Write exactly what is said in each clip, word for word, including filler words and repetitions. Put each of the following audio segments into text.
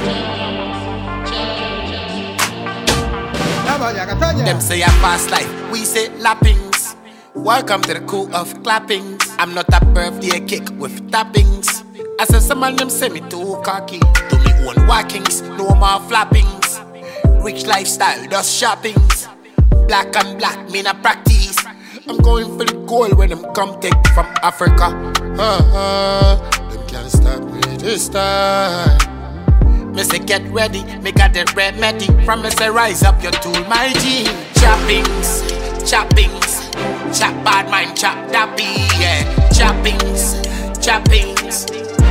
Them say a fast life, we say lappings. Welcome to the cool of clappings. I'm not a birthday cake with toppings. I said some of them say me too cocky. Do me own walkings, no more flappings. Rich lifestyle, just shoppings. Black and black, me not practice. I'm going for the goal when them come take from Africa. Uh-huh. Them can't stop me this time. Me say get ready, me got the remedy. Promise I rise up your tool, my G. Choppings, choppings, chop bad mind, chop dappy, yeah. Choppings, choppings.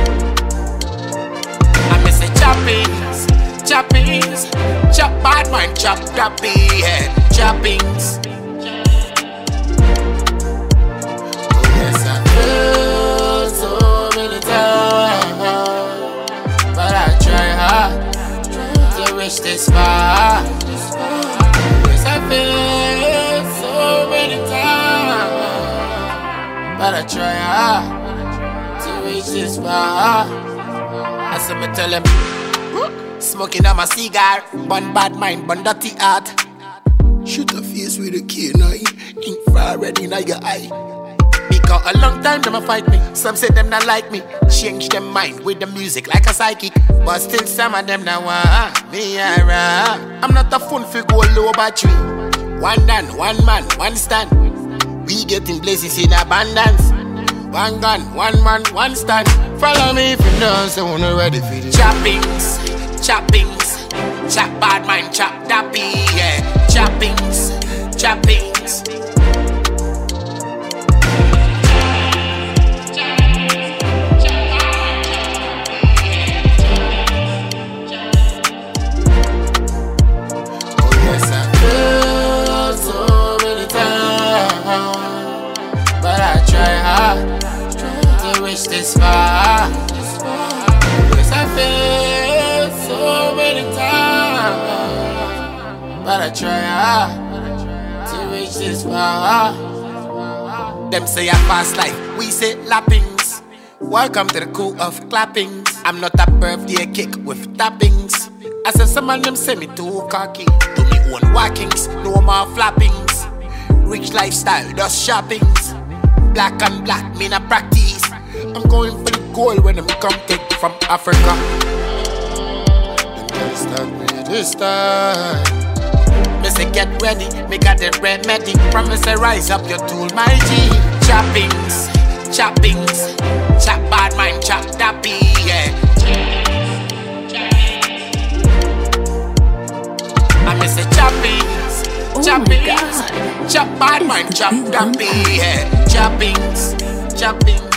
I me say choppings, choppings, chop bad mind, chop dappy, yeah. Choppings. Oh yes, I feel so many times, but I try hard to reach this far. Yes, I feel so many times, but I try hard to reach this far. I said me tell him, smoking on my cigar, bun bad mind, bun dirty heart. Shoot a face with a K nine, infrared in your eye. Because a long time them a fight me. Some say them not like me. Change them mind with the music like a psychic. But still some of them now want me around. I'm not a phone for go low battery. One done, one man, one stand. We getting blessings in abundance. One gun, one man, one stand. Follow me if you know, so I'm not ready for this. Choppings, choppings, chop bad mind, chop dappy, yeah. Choppings, choppings. This far, yes I feel so many times, but I try hard to reach this far. Them say a fast life, we say lappings. Welcome to the cool of clappings. I'm not a birthday cake with toppings. I said some of them say me too cocky. Do me own walkings, no more flappings. Rich lifestyle, just shoppings. Black and black, me not practice. I'm going for the goal when them come take from Africa. Them can't stop me this time. Me say get ready, me got the remedy. Promise I rise up your tool, my G. Choppings, choppings, chop bad mind, chop dappy, yeah. I me say choppings, oh choppings, chop bad mind, chop dappy, yeah. Choppings, choppings.